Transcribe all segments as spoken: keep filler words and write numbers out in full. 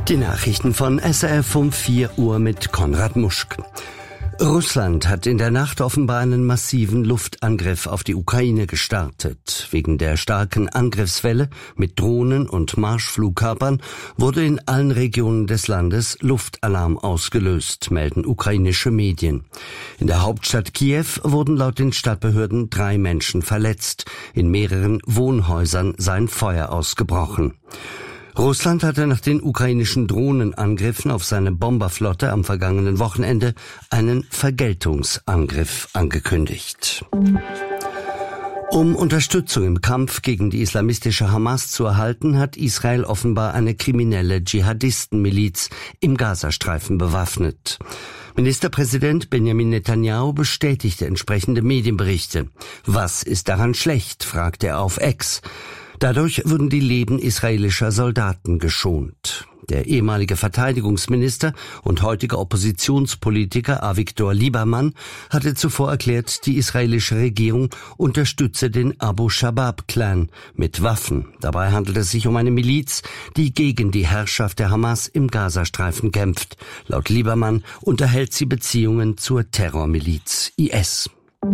Die Nachrichten von S R F um vier Uhr mit Konrad Muschk. Russland hat in der Nacht offenbar einen massiven Luftangriff auf die Ukraine gestartet. Wegen der starken Angriffswelle mit Drohnen und Marschflugkörpern wurde in allen Regionen des Landes Luftalarm ausgelöst, melden ukrainische Medien. In der Hauptstadt Kiew wurden laut den Stadtbehörden drei Menschen verletzt. In mehreren Wohnhäusern sei ein Feuer ausgebrochen. Russland hatte nach den ukrainischen Drohnenangriffen auf seine Bomberflotte am vergangenen Wochenende einen Vergeltungsangriff angekündigt. Um Unterstützung im Kampf gegen die islamistische Hamas zu erhalten, hat Israel offenbar eine kriminelle Dschihadistenmiliz im Gazastreifen bewaffnet. Ministerpräsident Benjamin Netanyahu bestätigte entsprechende Medienberichte. Was ist daran schlecht, fragte er auf X. Dadurch würden die Leben israelischer Soldaten geschont. Der ehemalige Verteidigungsminister und heutige Oppositionspolitiker Avigdor Lieberman hatte zuvor erklärt, die israelische Regierung unterstütze den Abu-Shabaab-Clan mit Waffen. Dabei handelt es sich um eine Miliz, die gegen die Herrschaft der Hamas im Gazastreifen kämpft. Laut Lieberman unterhält sie Beziehungen zur Terrormiliz I S.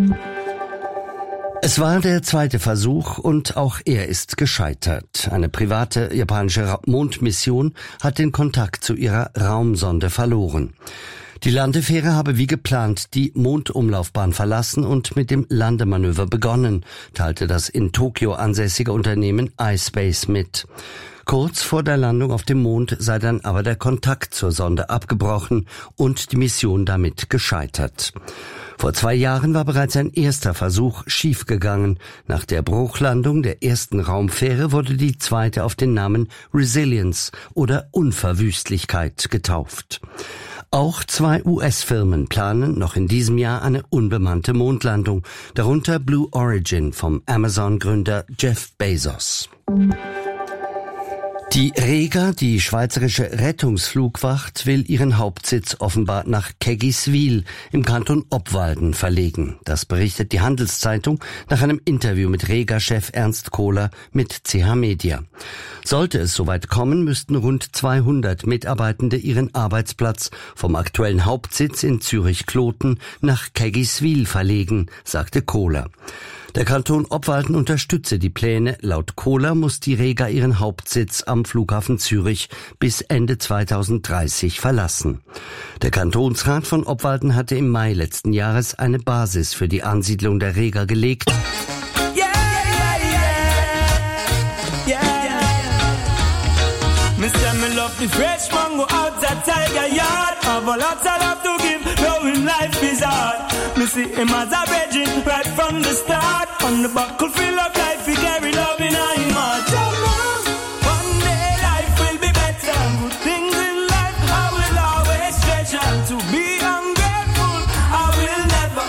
Es war der zweite Versuch und auch er ist gescheitert. Eine private japanische Mondmission hat den Kontakt zu ihrer Raumsonde verloren. Die Landefähre habe wie geplant die Mondumlaufbahn verlassen und mit dem Landemanöver begonnen, teilte das in Tokio ansässige Unternehmen iSpace mit. Kurz vor der Landung auf dem Mond sei dann aber der Kontakt zur Sonde abgebrochen und die Mission damit gescheitert. Vor zwei Jahren war bereits ein erster Versuch schiefgegangen. Nach der Bruchlandung der ersten Raumfähre wurde die zweite auf den Namen Resilience oder Unverwüstlichkeit getauft. Auch zwei U S-Firmen planen noch in diesem Jahr eine unbemannte Mondlandung, darunter Blue Origin vom Amazon-Gründer Jeff Bezos. Die Rega, die schweizerische Rettungsflugwacht, will ihren Hauptsitz offenbar nach Keggiswil im Kanton Obwalden verlegen. Das berichtet die Handelszeitung nach einem Interview mit Rega-Chef Ernst Kohler mit C H Media. Sollte es soweit kommen, müssten rund zweihundert Mitarbeitende ihren Arbeitsplatz vom aktuellen Hauptsitz in Zürich-Kloten nach Keggiswil verlegen, sagte Kohler. Der Kanton Obwalden unterstütze die Pläne. Laut Kohler muss die Rega ihren Hauptsitz am Flughafen Zürich bis Ende zweitausenddreißig verlassen. Der Kantonsrat von Obwalden hatte im Mai letzten Jahres eine Basis für die Ansiedlung der Rega gelegt. Yeah, yeah, yeah. Yeah, yeah. Mister Me love the fresh mango outside Tiger Yard. Have a lot of love to give, knowing life is hard. Me see him as a virgin right from the start. On the battlefield of life, he carry love in him heart. One day life will be better. Good things in life I will always treasure. To be ungrateful I will never.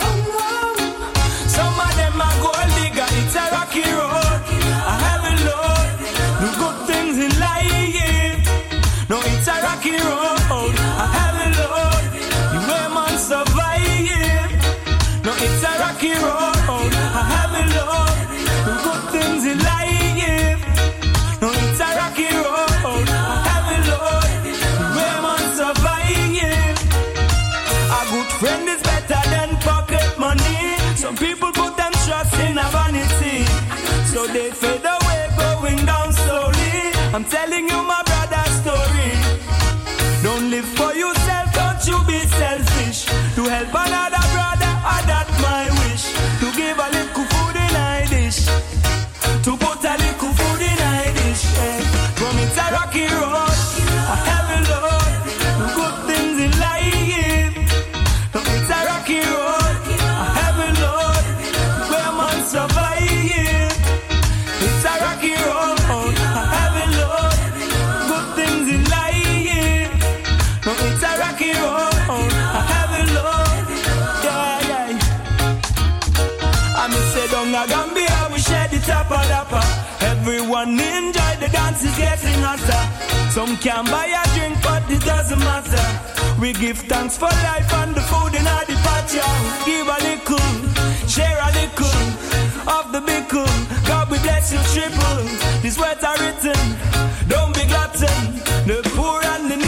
Some of them are gold digger. It's a rocky road. I have a load. The good things in life. No, it's a rocky road. I have a load. You way man survive. No, it's a rocky road. I have a load. The good things in life. No, it's a rocky road. I have a load. The way man survive. A good friend is better than pocket money. Some people put them trust in a vanity, so they fade away, going down slowly. I'm telling you my brother's story. Don't live for yourself, don't you be selfish. To help another brother, ah, that's my wish. To give a little food in a dish. To put a little food in a dish. Eh. From it's a rocky road, a heavy load. The good things in life. From it's a rocky road, a heavy load. Where man survive. It's a rocky road, a heavy load. Good things in life. No, it's a rocky road, a heavy load. Yeah, yeah. I me say down a Gambia, we share the top of the. Everyone enjoy the dance, is getting hotter. Some can buy a drink, but it doesn't matter. We give thanks for life and the food in our departure. Give a little, share a little of the big cool. God we bless you triple. These words are written, don't be glutton. The poor and the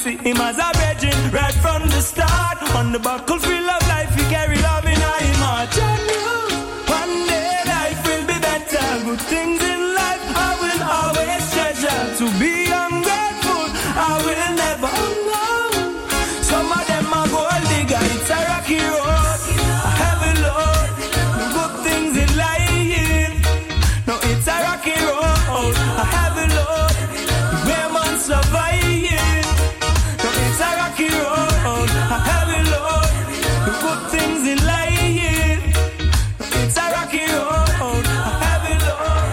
see him as a virgin right from the start. On the battlefield of life, he carry love in his heart. John knew one day life will be better. Good things in life I will always treasure. To be ungrateful, I will never know. Some of them are gold digger, it's a rocky road, a heavy load. The good things in life, no, it's a rocky road, a heavy load. Where man survive, no, it's a rocky road, a heavy load. The good things in life, no, it's a rocky road, a heavy load.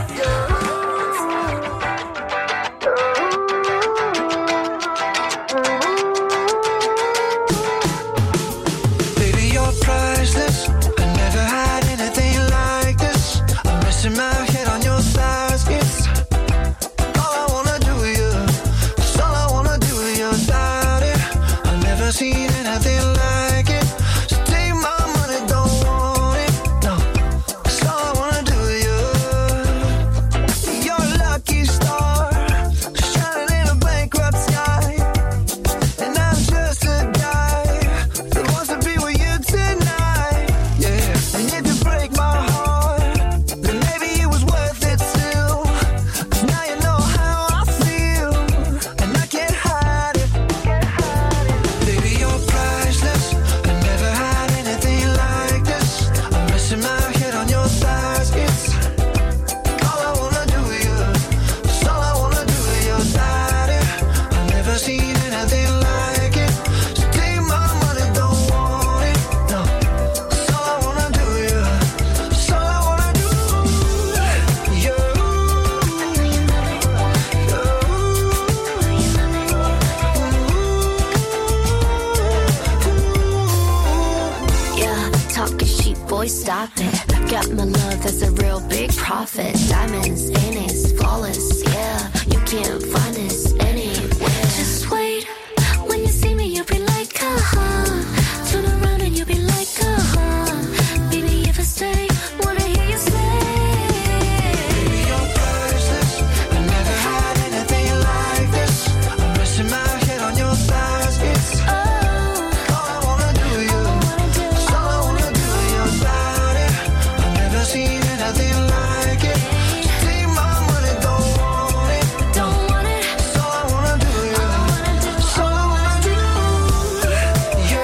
Baby, you're priceless. I never had anything like this. I'm resting my head on your thighs. It's all I wanna do with you. It's all I wanna do with your body. I've never seen anything like it. So take my money, don't want it. No, it's all I wanna do with you. You're a lucky star, shining in a bankrupt sky. And I'm just a guy that wants to be with you tonight. Yeah, and if you break my heart, then maybe it was worth it still. 'Cause now you know how I feel, and I can't hide it. Baby, you're priceless. I never had anything like this. I'm resting my head on your thighs. It's all I wanna do with you. It's all I wanna do with your body. I've never seen anything like it. So take my money, don't want it. No, it's all I wanna do with you. It's all I wanna do. You, Yeah, talking sheep, boy, stop it. Got my love, that's a real big profit. Diamonds in it, flawless, yeah. You can't find this anywhere. Just wait, when you see me, you'll be like, uh-huh. Turn around and you'll be like, uh-huh. Baby, if I stay, wanna hear you say. baby, you're priceless. I never had anything like this. I'm resting my head on your thighs. It's Oh, all I wanna do with you. It's all I wanna do with your body. I've never seen anything like it. So take my money, don't want it. don't want it. It's all I wanna do with you. It's all I wanna do. You,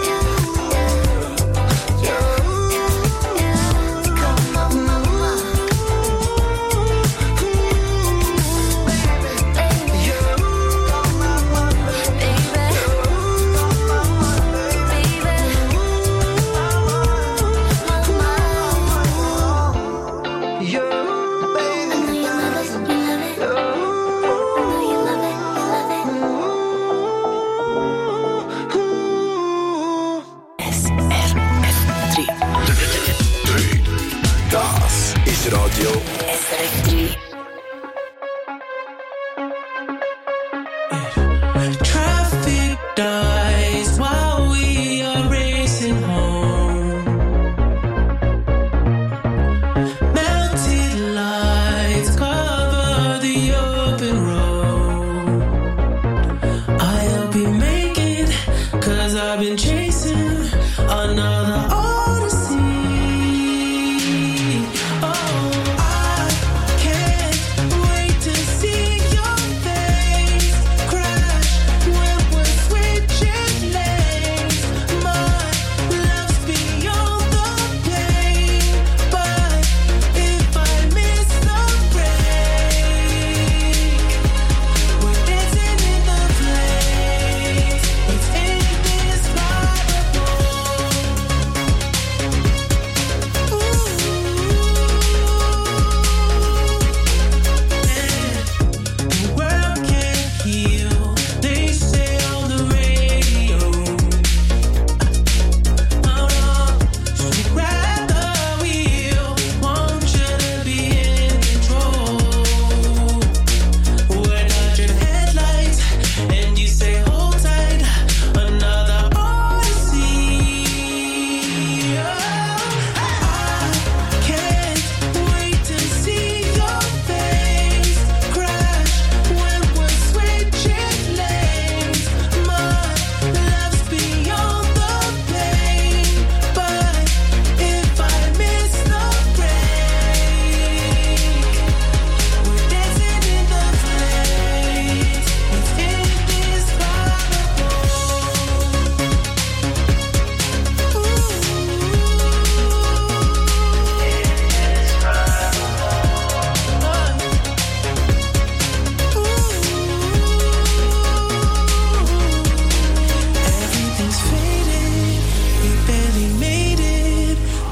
Come on, mama. you, you, baby. Das ist Radio Traffic dies while we are racing home. Melted lights cover the open road. I hope you make it, 'cause I've been chasing another odyssey. Oh, I can't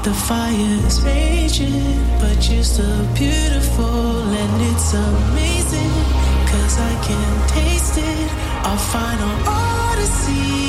The fire's raging, but you're still beautiful, and it's amazing, 'cause I can taste it, our final odyssey.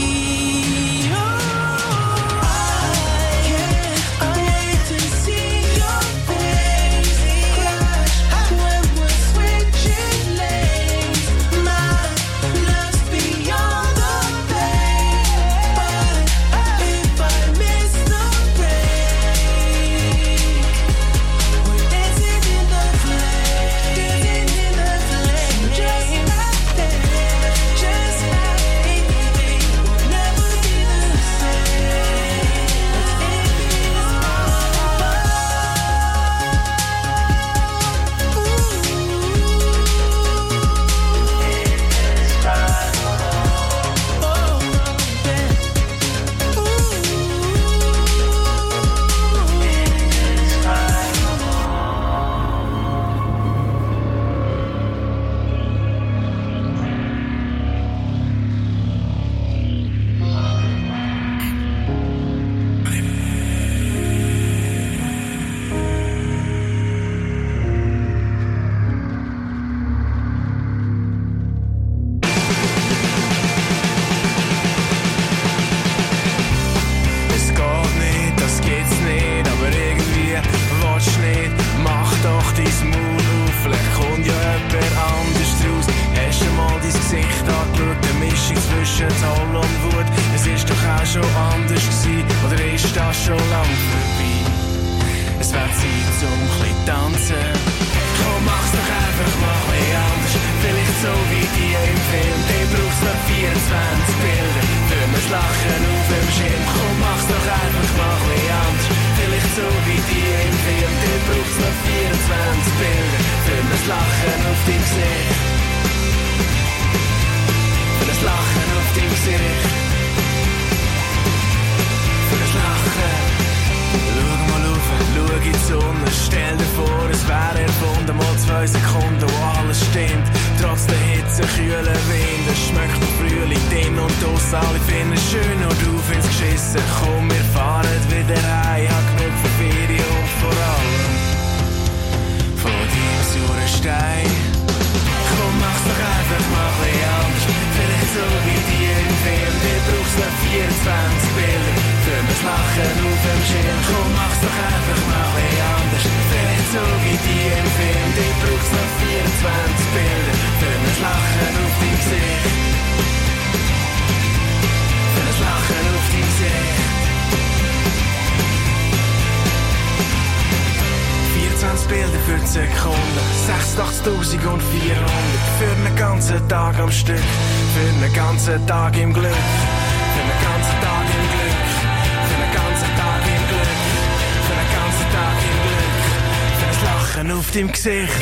Im Gesicht.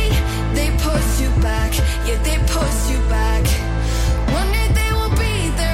They push you back. One day they will be there.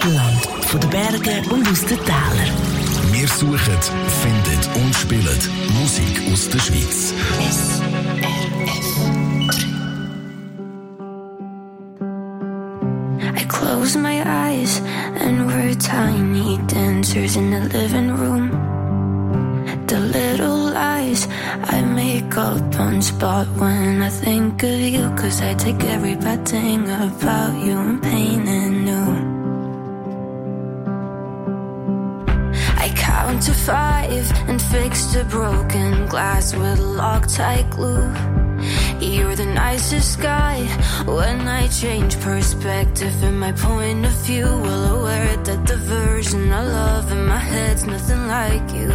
Land, von den Bergen und aus den Tälern. Wir suchen, finden und spielen Musik aus der Schweiz. S R F drei. I close my eyes and we're tiny dancers in the living room. The little lies I make up on spot when I think of you, 'cause I take every bad thing about you and paint it new. I count to five and fix the broken glass with Loctite glue. You're the nicest guy when I change perspective in my point of view. Well aware that the version I love in my head's nothing like you.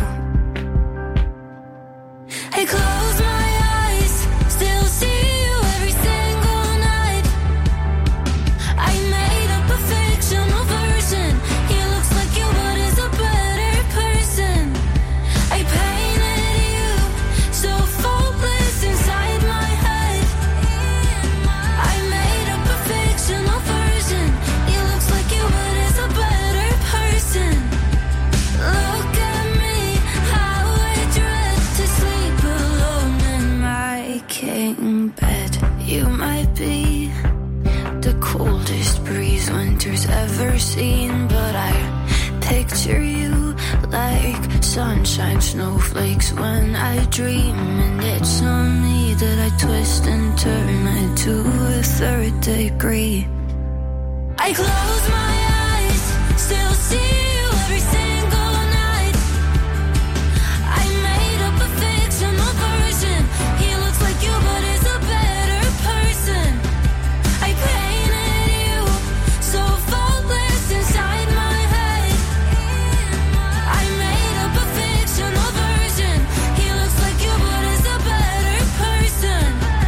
I close my eyes, still see you every single night. I made up a fictional version. He looks like you, but is a better person. I painted you so faultless inside my head. I made up a fictional version. He looks like you, but is a better person. Look at me, how I dread to sleep alone in my king bed. You might be the coldest breeze winter's ever seen, but I picture you like sunshine snowflakes when I dream. And it's on me that I twist and turn it to a third degree. I close my eyes, still see you every single night. I made up a fictional version. He looks like you, but is a better person. I painted you so faultless inside my head. I made up a fictional version. He looks like you, but is a better person.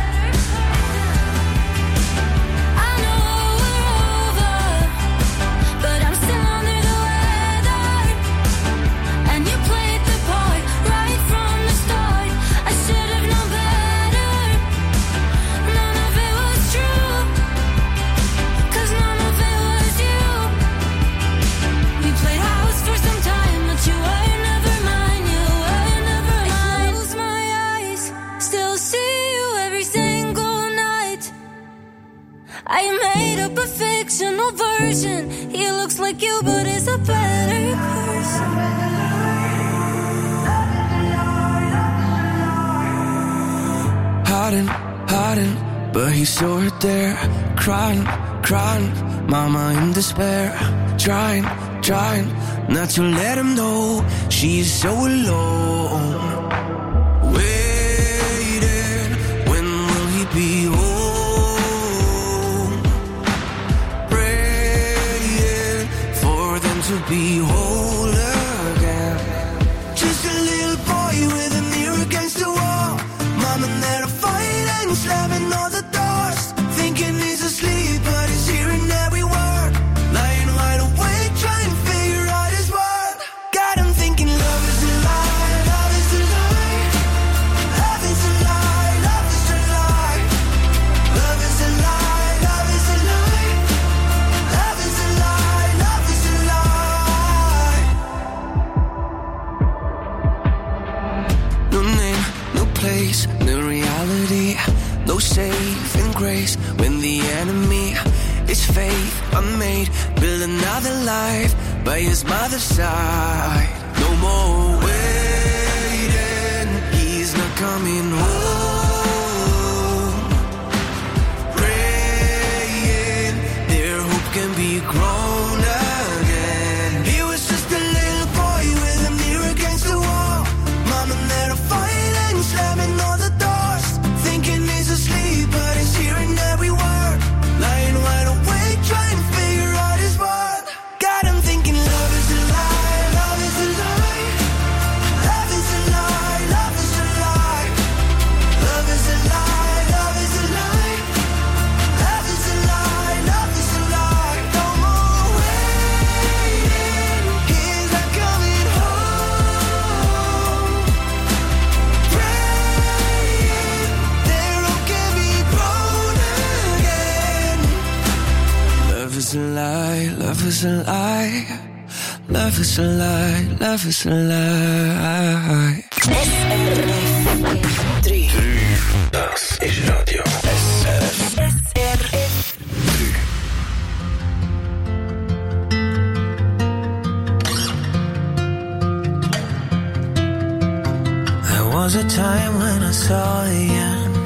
I know we're over, but I'm still under the weather. And you played the part right from the start. I should have known better. None of it was true, 'cause none of it was you. We played house for some time, but you were never mine. You were never mine. I close my eyes, still see you every single night. I made up a fictional version. He looks like you, but is a better person. Hiding, hiding, but he's still right there. Crying, crying, mama in despair. Trying, trying, not to let him know she's so alone. Waiting, when will he be home? Praying for them to be whole again. Just a little boy with a mirror against the wall. Mom and dad are fighting, slamming all the doors. Thinking he's asleep, but he's hearing every word. Lying wide awake, trying to figure out his word. Got him thinking love is a lie, love is a lie. Love is a lie, love is a lie. Love is a lie, love is a lie. Love is a lie, love is a lie. No name, no place, no reality, no saving grace when the enemy is faith unmade. Build another life by his mother's side. No more waiting, he's not coming home. Praying their hope can be grown again. He was just a little boy with a mirror against the wall. Mom and dad are fighting, slamming all the doors. Thinking he's asleep, but he's hearing every word. Lying wide awake, trying to figure out his word. Got him thinking love is a lie, love is a lie. Love is a lie, love is a lie. lie. Love is a lie, love is a lie. S R F drie. Das ist Radio S R F. S R F drie. There was a time when I saw the end.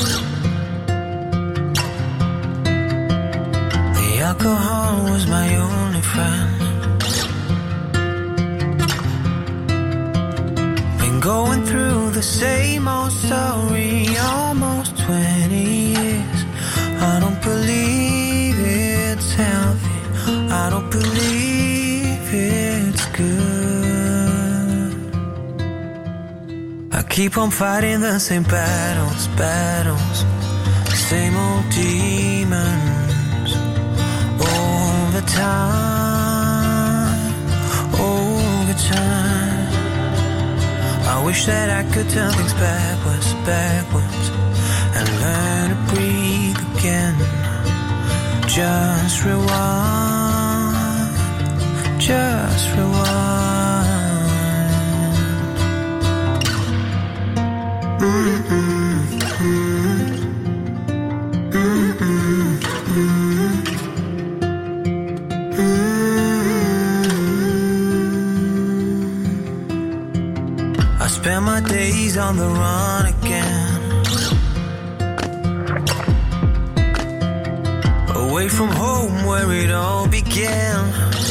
The alcohol was my only friend. Going through the same old story, almost twenty years. I don't believe it's healthy, I don't believe it's good. I keep on fighting the same battles, battles, same old demons, all the time, all the time. I wish that I could turn things backwards, backwards, and learn to breathe again. Just rewind, just rewind. Mm-mm, mm-mm, mm-mm, mm-mm. I spend my days on the run again, away from home where it all began.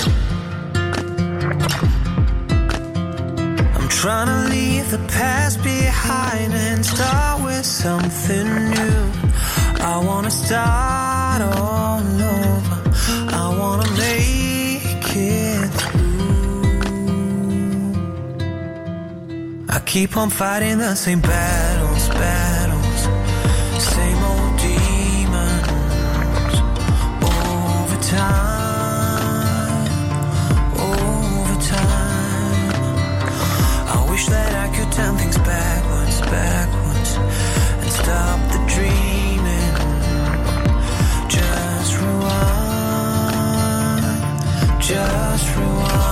I'm trying to leave the past behind and start with something new. I wanna start all over, I wanna make it through. I keep on fighting the same battles, battles, same old demons, over time, over time. I wish that I could turn things backwards, backwards, and stop the dreaming. Just rewind, just rewind.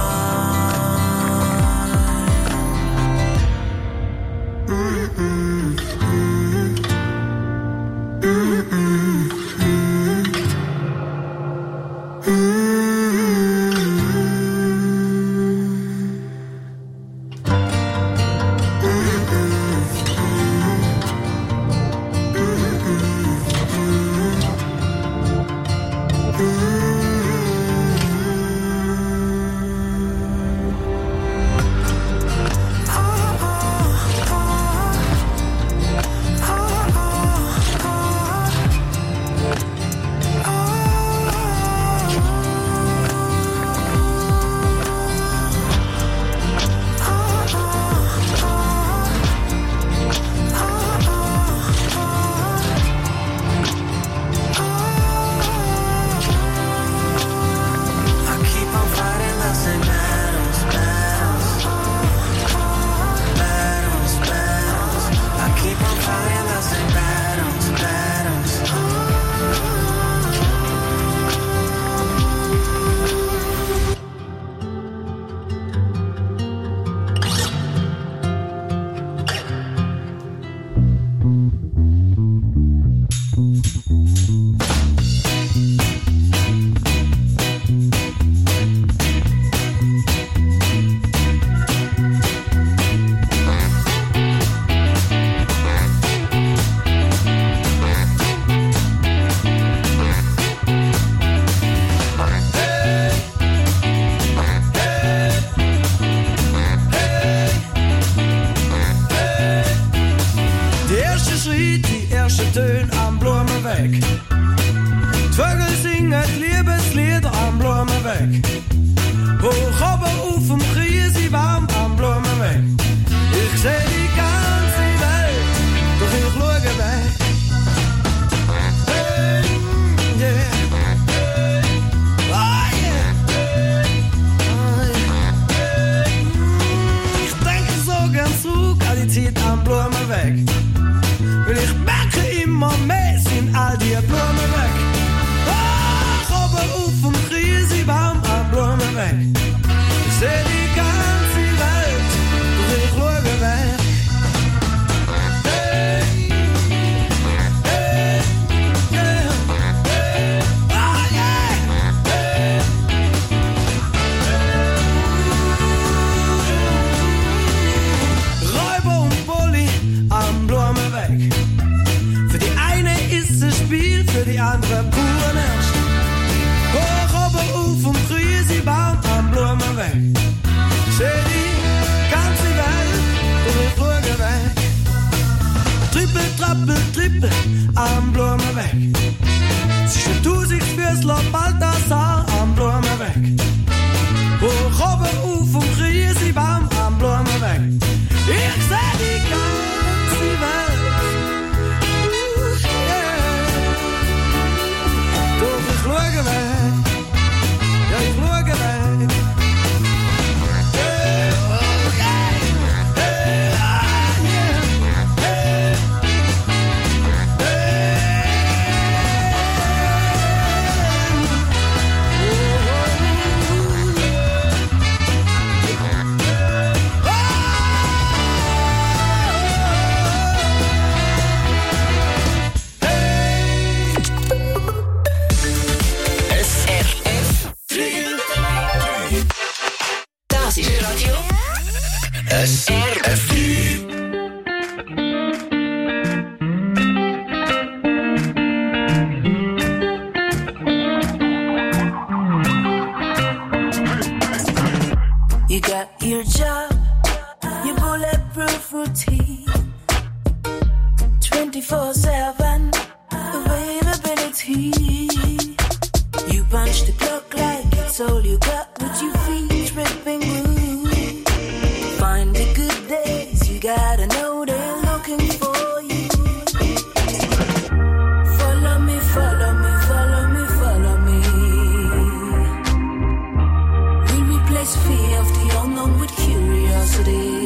Weg. Seh die ganze Welt durch ihre Kluge weg. Hey, hey, yeah, hey, oh yeah, hey, hey. Räuber und Bulli am Blumenweg. Für die eine ist es Spiel, für die andere pur Ernst. Hoch oben auf und grüße Baum am Blumenweg. Seh die ganze Welt durch die Fluge weg. Trippel, trappel, trippel am Blumenweg. Zwischen tausend Füßler, Balthasar am Blumenweg. Hoch oben auf und grüße Baum am Blumenweg. Ich seh die ganze Welt. Ich fluge weg, ja ich fluge weg. Hey, oh yeah, hey, ah yeah, hey, hey, S R F drei. You got your job, your bulletproof routine, twenty-four seven availability. You punch the clock like it's all you got, with your feet tripping blue. Find the good days, you gotta know they're looking for you. Follow me, follow me, follow me, follow me. We'll replace fear of the unknown with curiosity.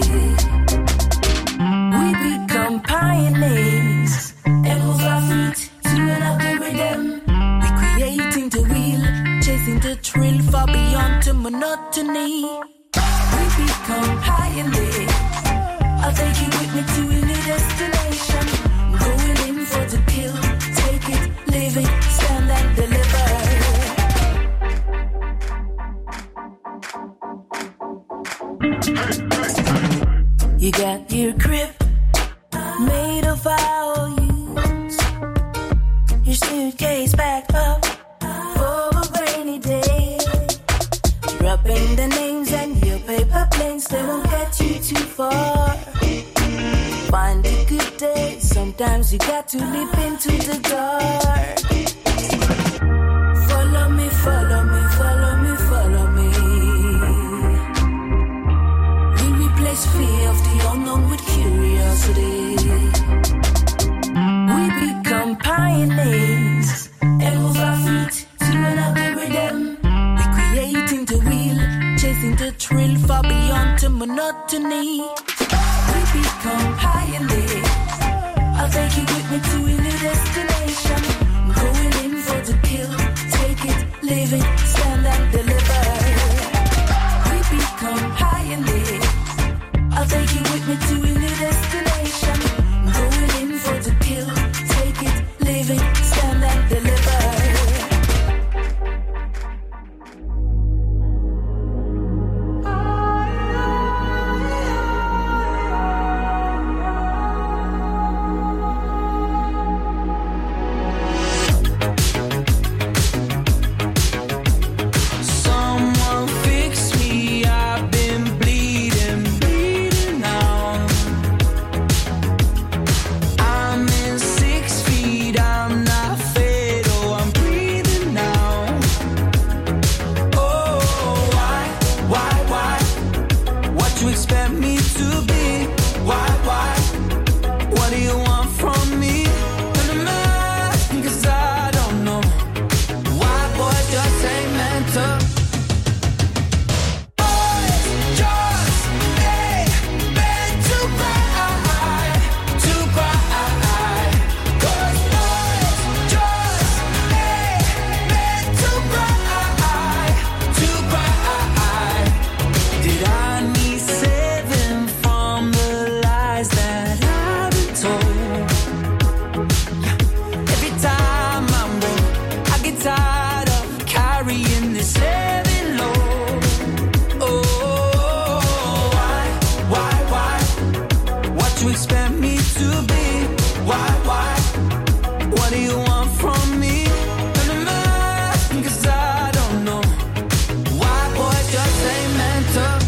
We become pioneers and move our feet to another rhythm. We're creating the wheel, chasing the thrill far beyond the monotony. We become pioneers. I'll take you with me to a new destination. Going in for the kill. Take it, live it, stand and deliver. You got your grip made of our use. Your suitcase backed up for a rainy day. Dropping the names and your paper planes, they won't get you too far. Find a good day, sometimes you got to leap into the dark. Follow me, follow me, follow me, follow me. We replace fear of the unknown with curiosity. We become pioneers and move our feet to another rhythm. We're creating the wheel, chasing the thrill far beyond the monotony. We become pioneers. I'll take you with me to a new destination. I'm going in for the kill. Take it, live it, stand and deliver. We become pioneers. I'll take you with me to a new destination. I'm going in for the kill. Take it, live it, stand and deliver. center.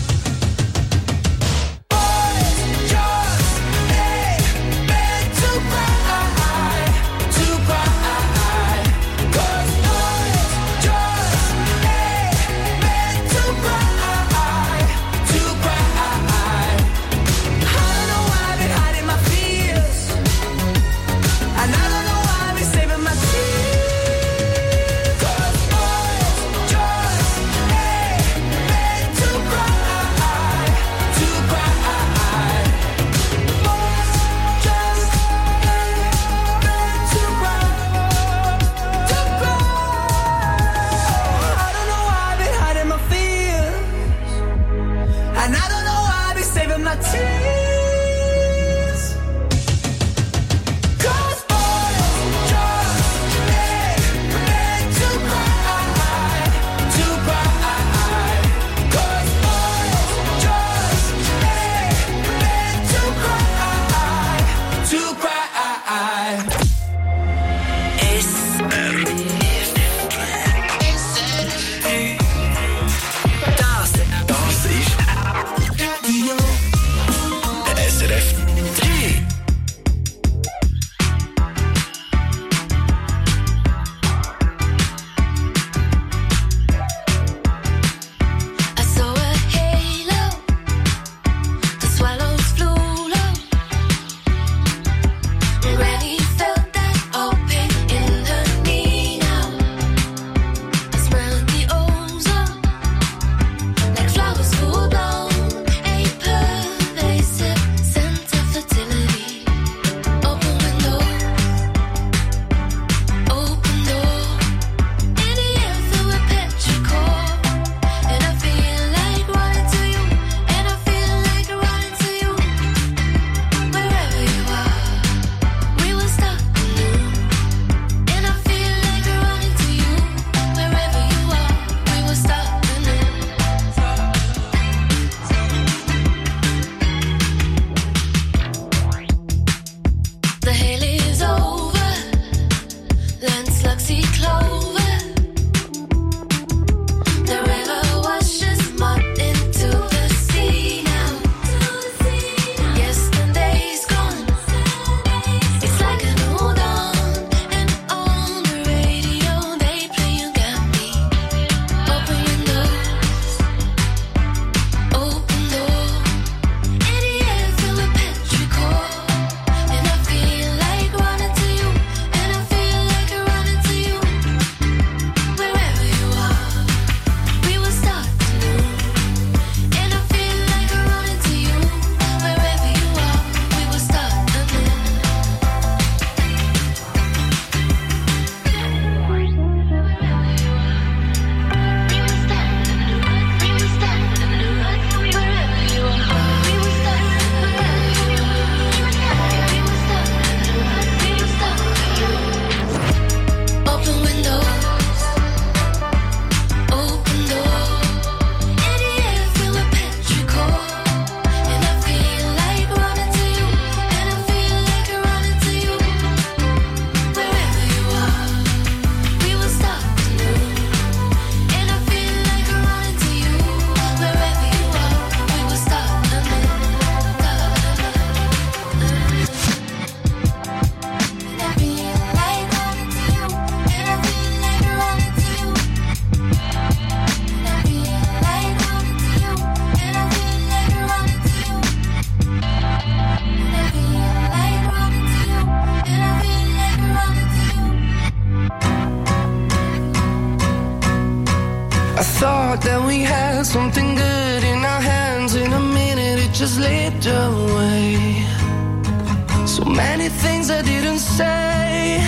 thought that we had something good in our hands. In a minute it just slipped away. So many things I didn't say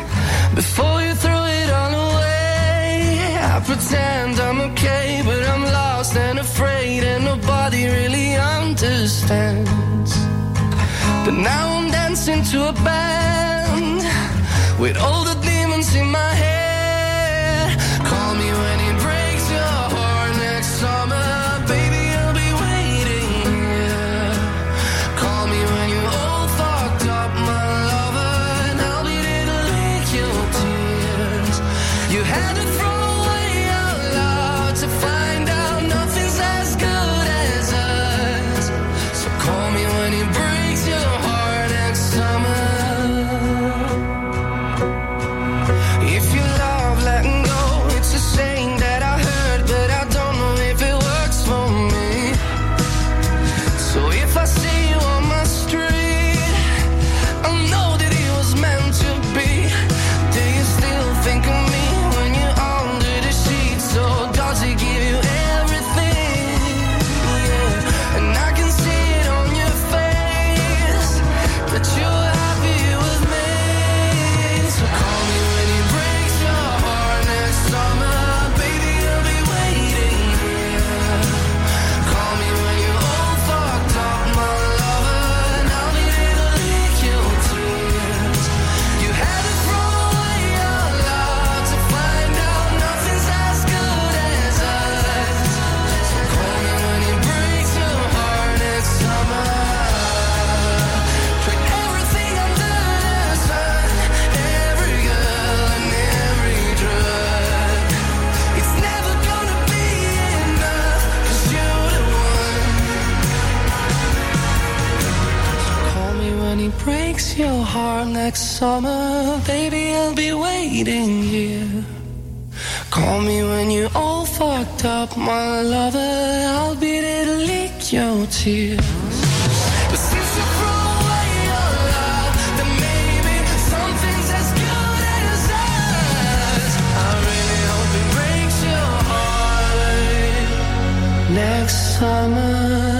before you threw it all away. I pretend I'm okay, but I'm lost and afraid, and nobody really understands. But now I'm dancing to a band with all the demons in my head. Call me when it breaks your heart next summer, baby, I'll be waiting here. Call me when you're all fucked up, my lover, and I'll be there to lick your tears. You had to throw away our love to find out nothing's as good breaks your heart next summer, baby, I'll be waiting here. Call me when you're all fucked up, my lover, I'll be there to lick your tears. But since you threw away your love, then maybe something's as good as us. I really hope it breaks your heart next summer.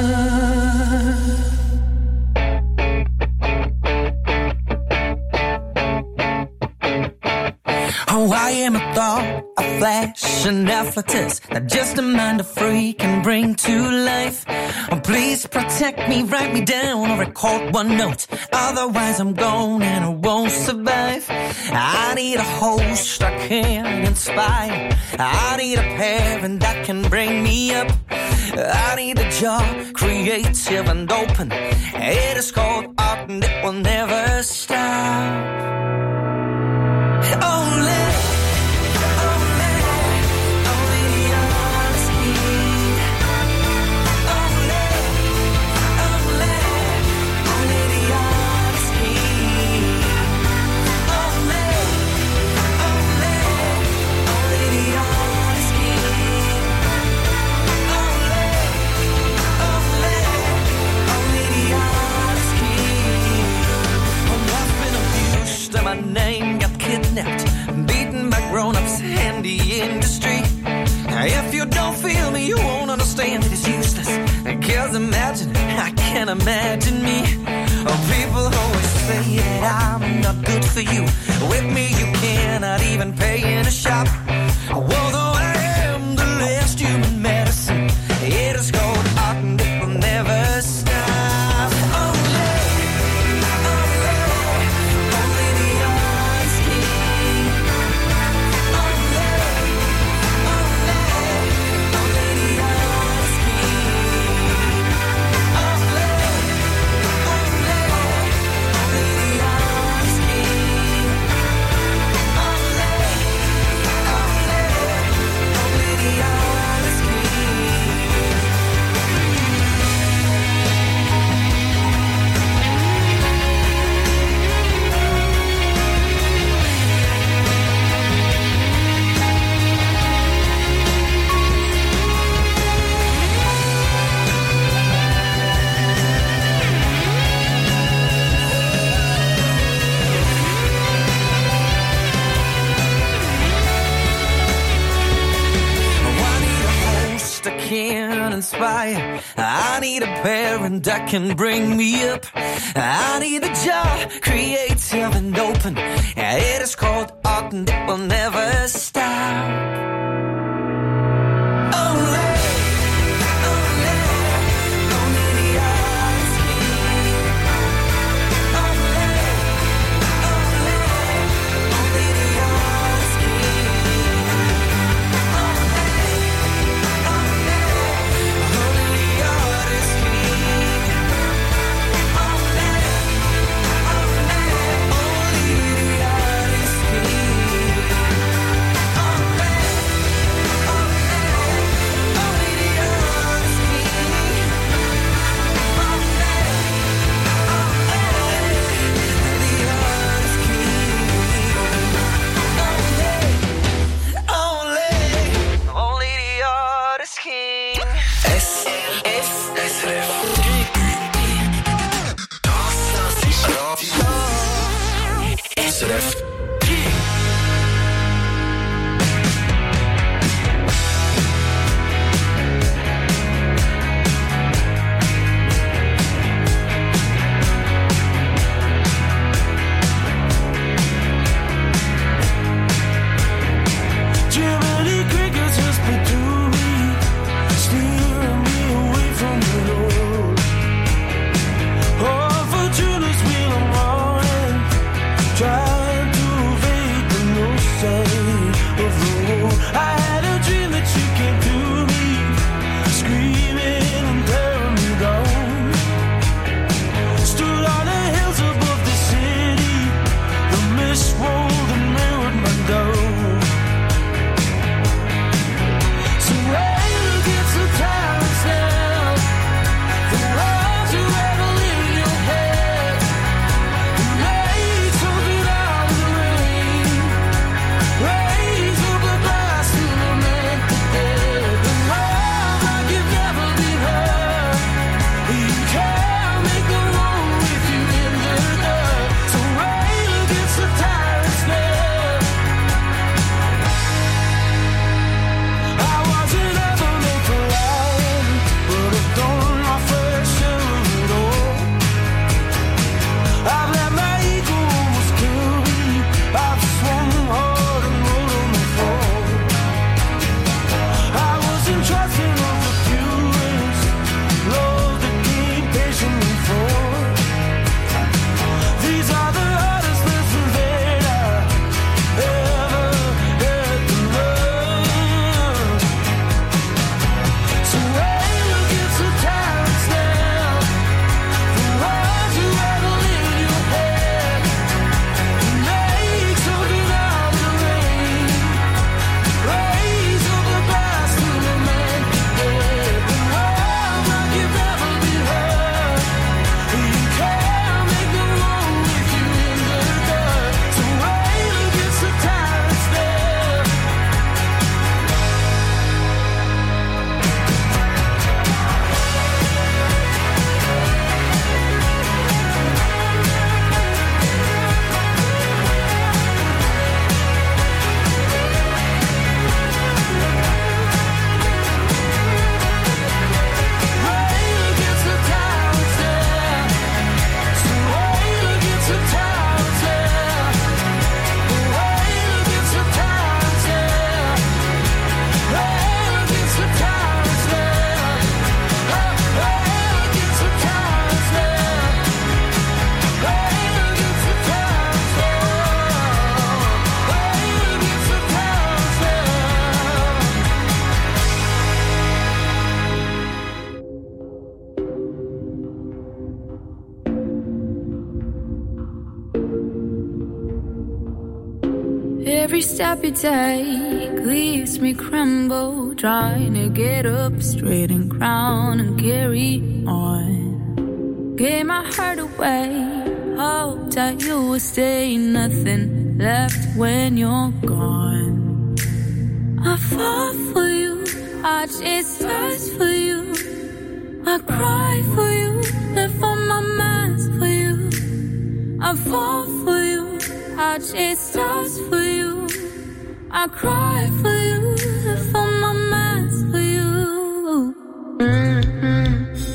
Oh, I am a thought, a flash, an afflatus that just a mind a freak can bring to life. Oh, please protect me, write me down, or record one note. Otherwise I'm gone and I won't survive. I need a host I can inspire. I need a parent that can bring me up. I need a job, creative and open. It is called art and it will never stop. Only my name got kidnapped, beaten by grown-ups in the industry. If you don't feel me, you won't understand it is useless. Cause imagine, I can't imagine me. Oh, people always say that I'm not good for you. With me you cannot even pay in a shop. Although I am the last human medicine, it is called art and it will never stop. Inspire. I need a parent that can bring me up. I need a job, creative and open. It is called art and it will never stop. Every step you take leaves me crumble, trying to get up straight and crown and carry on. Gave my heart away, hoped that you would stay. Nothing left when you're gone. I fall for you, I chase stars for you, I cry for you, live on my mask for you. I fall for you, I chase stars for you, I cry for you, live on my mask for you. Mm-hmm.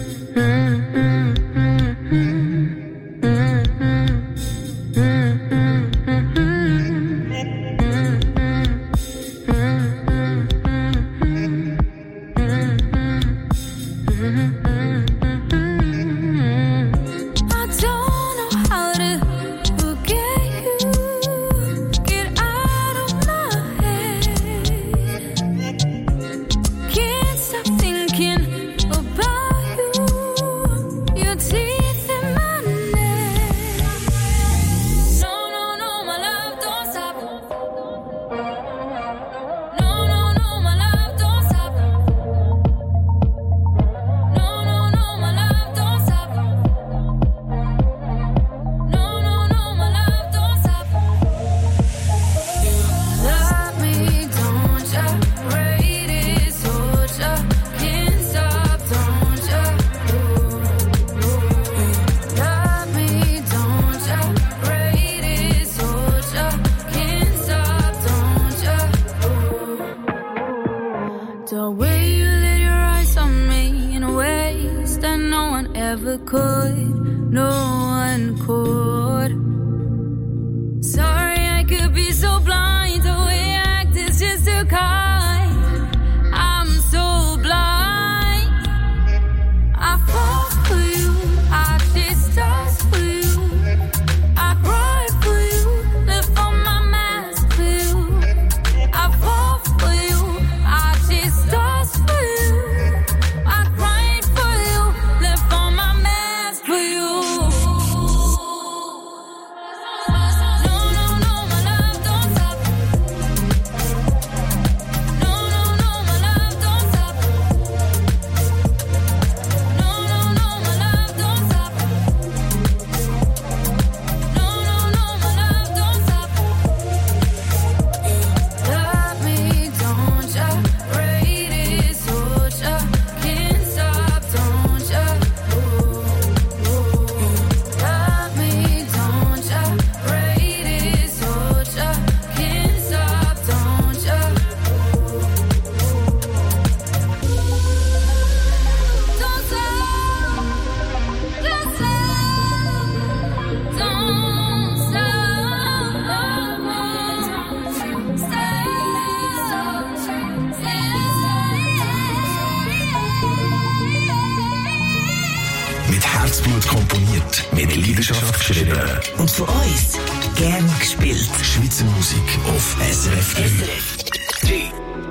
Herzblut komponiert, mit Leidenschaft geschrieben und von uns gern gespielt. Schweizer Musik auf S R F drei.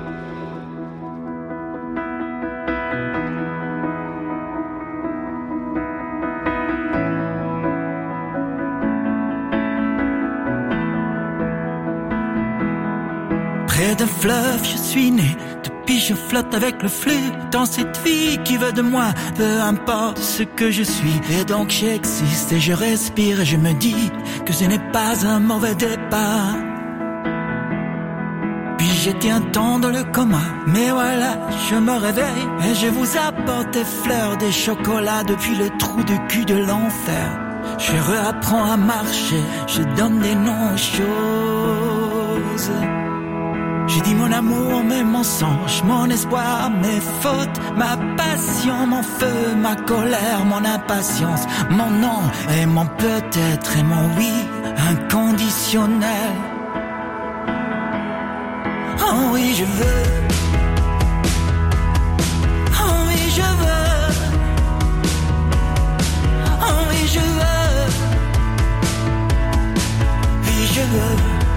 Près d'un fleuve, je suis né. Depuis, je flotte avec le flux dans cette vie qui veut de moi, peu importe ce que je suis. Et donc, j'existe et je respire et je me dis que ce n'est pas un mauvais départ. Puis j'étais un temps dans le coma, mais voilà, je me réveille et je vous apporte des fleurs, des chocolats depuis le trou de cul de l'enfer. Je réapprends à marcher, je donne des noms aux choses. J'ai dit mon amour, mes mensonges, mon espoir, mes fautes, ma passion, mon feu, ma colère, mon impatience, mon non et mon peut-être et mon oui inconditionnel. Oh oui, je veux. Oh oui, je veux. Oh oui, je veux. Oui, je veux.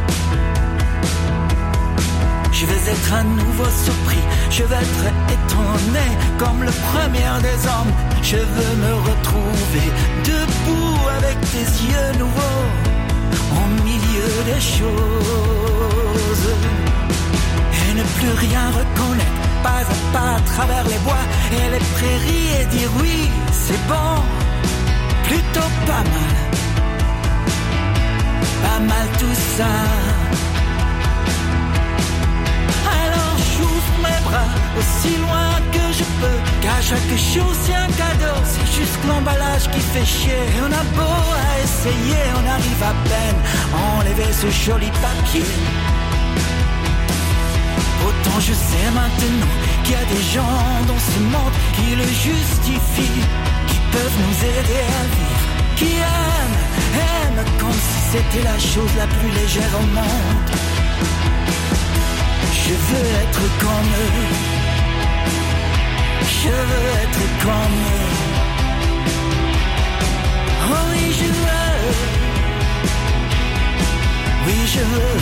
Je veux être à nouveau surpris, je veux être étonné comme le premier des hommes. Je veux me retrouver debout avec tes yeux nouveaux. au milieu des choses. Et ne plus rien reconnaître, pas à pas à travers les bois et les prairies, et dire oui, c'est bon, plutôt pas mal, pas mal tout ça. Alors j'ouvre mes bras aussi loin que je peux, car chaque chose c'est un cadeau, c'est juste l'emballage qui fait chier. Et on a beau à essayer, on arrive à peine à enlever ce joli papier. Autant je sais maintenant qu'il y a des gens dans ce monde qui le justifient, qui peuvent nous aider à vivre, qui aiment, aiment comme si c'était la chose la plus légère au monde. Je veux être comme eux, je veux être comme eux. Oh oui je veux, oui je veux.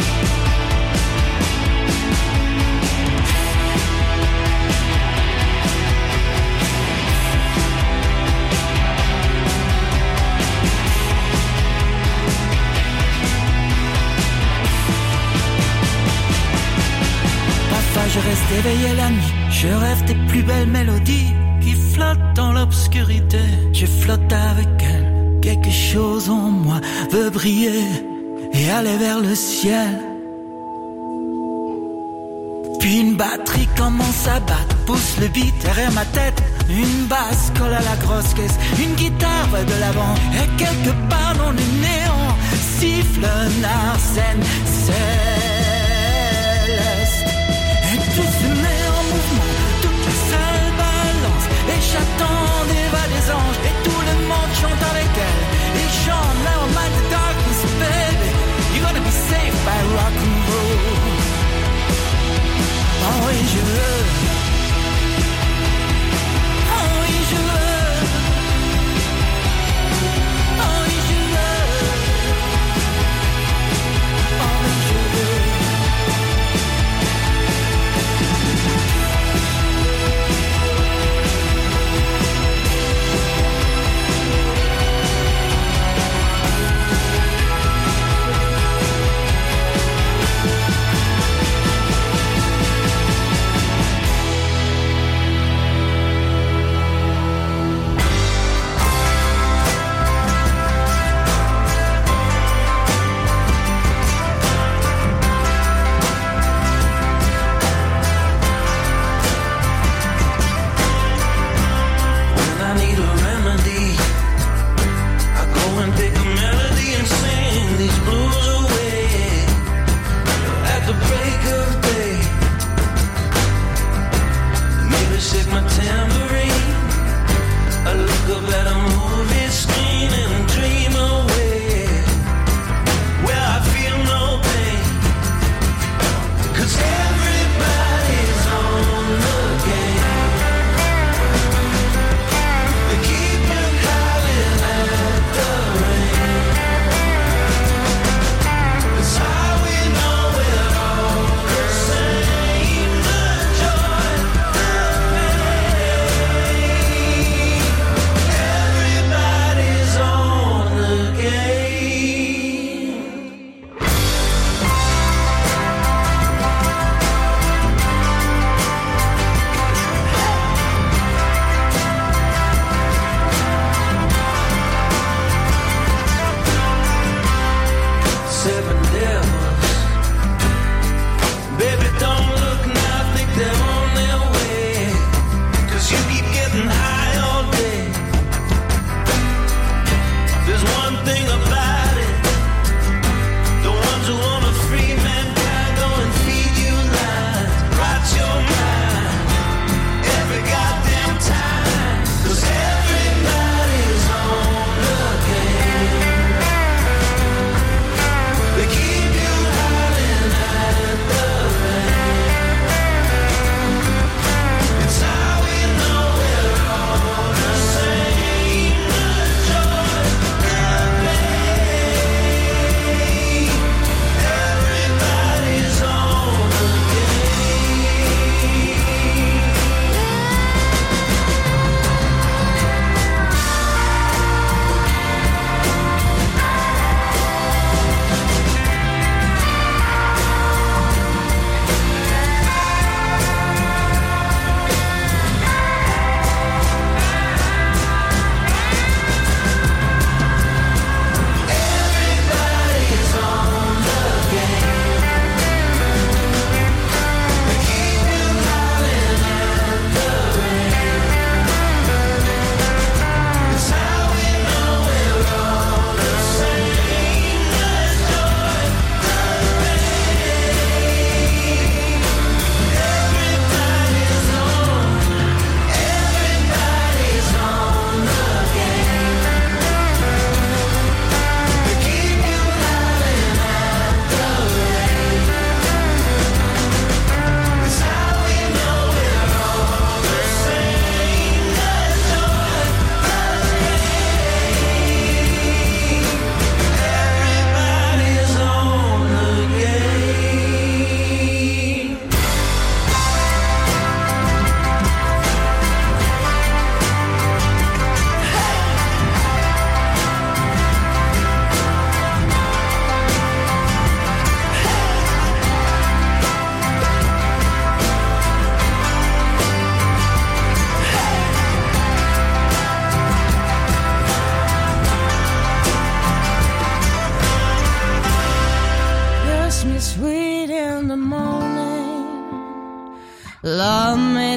Je reste éveillé la nuit, je rêve des plus belles mélodies qui flottent dans l'obscurité. Je flotte avec elle, quelque chose en moi veut briller et aller vers le ciel. Puis une batterie commence à battre, pousse le beat derrière ma tête. Une basse colle à la grosse caisse, une guitare va de l'avant, et quelque part dans le néant siffle un arsène céleste. Et tout se met en mouvement, toute la salle balance, et j'attends des voix des anges, et tout le monde chante avec elle. Ils chantent now mind the darkness, baby, you're gonna be saved by rock and roll. Oh oui je veux, oh oui je veux, oh oui je veux, oh oui je veux.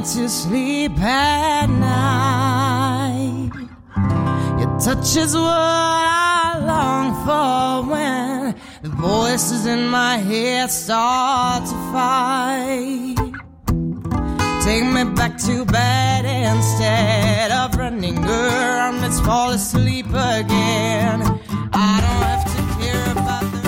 me to sleep at night. Your touch is what I long for when the voices in my head start to fight. Take me back to bed instead of running around, let's fall asleep again. I don't have to care about the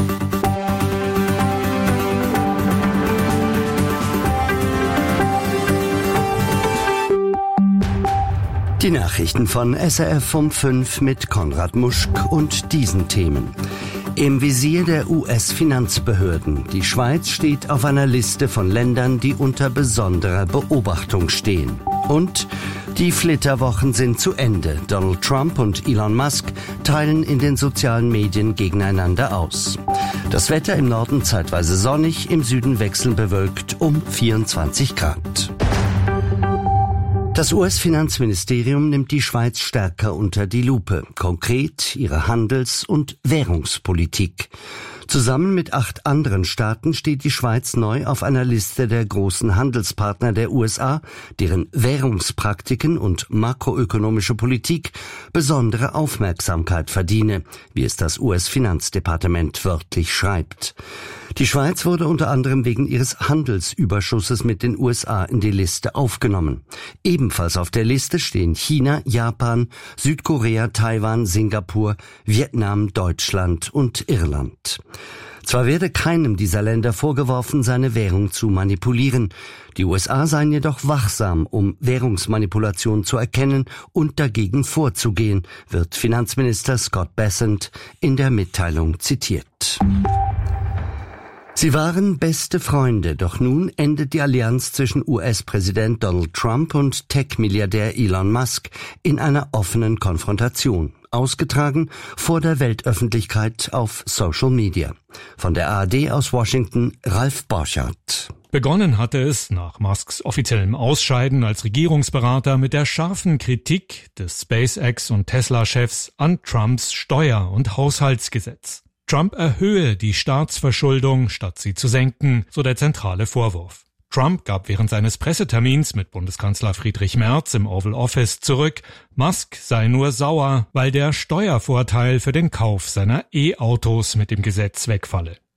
Die Nachrichten von S R F um fünf mit Konrad Muschk und diesen Themen. Im Visier der U S-Finanzbehörden. Die Schweiz steht auf einer Liste von Ländern, die unter besonderer Beobachtung stehen. Und die Flitterwochen sind zu Ende. Donald Trump und Elon Musk teilen in den sozialen Medien gegeneinander aus. Das Wetter im Norden zeitweise sonnig, im Süden wechselbewölkt um vierundzwanzig Grad. Das U S-Finanzministerium nimmt die Schweiz stärker unter die Lupe, konkret ihre Handels- und Währungspolitik. Zusammen mit acht anderen Staaten steht die Schweiz neu auf einer Liste der großen Handelspartner der U S A, deren Währungspraktiken und makroökonomische Politik besondere Aufmerksamkeit verdiene, wie es das U S-Finanzdepartement wörtlich schreibt. Die Schweiz wurde unter anderem wegen ihres Handelsüberschusses mit den U S A in die Liste aufgenommen. Ebenfalls auf der Liste stehen China, Japan, Südkorea, Taiwan, Singapur, Vietnam, Deutschland und Irland. Zwar werde keinem dieser Länder vorgeworfen, seine Währung zu manipulieren. Die U S A seien jedoch wachsam, um Währungsmanipulation zu erkennen und dagegen vorzugehen, wird Finanzminister Scott Bessent in der Mitteilung zitiert. Sie waren beste Freunde, doch nun endet die Allianz zwischen U S-Präsident Donald Trump und Tech-Milliardär Elon Musk in einer offenen Konfrontation. Ausgetragen vor der Weltöffentlichkeit auf Social Media. Von der A R D aus Washington, Ralf Borchardt. Begonnen hatte es nach Musks offiziellem Ausscheiden als Regierungsberater mit der scharfen Kritik des SpaceX- und Tesla-Chefs an Trumps Steuer- und Haushaltsgesetz. Trump erhöhe die Staatsverschuldung, statt sie zu senken, so der zentrale Vorwurf. Trump gab während seines Pressetermins mit Bundeskanzler Friedrich Merz im Oval Office zurück, Musk sei nur sauer, weil der Steuervorteil für den Kauf seiner E-Autos mit dem Gesetz wegfalle.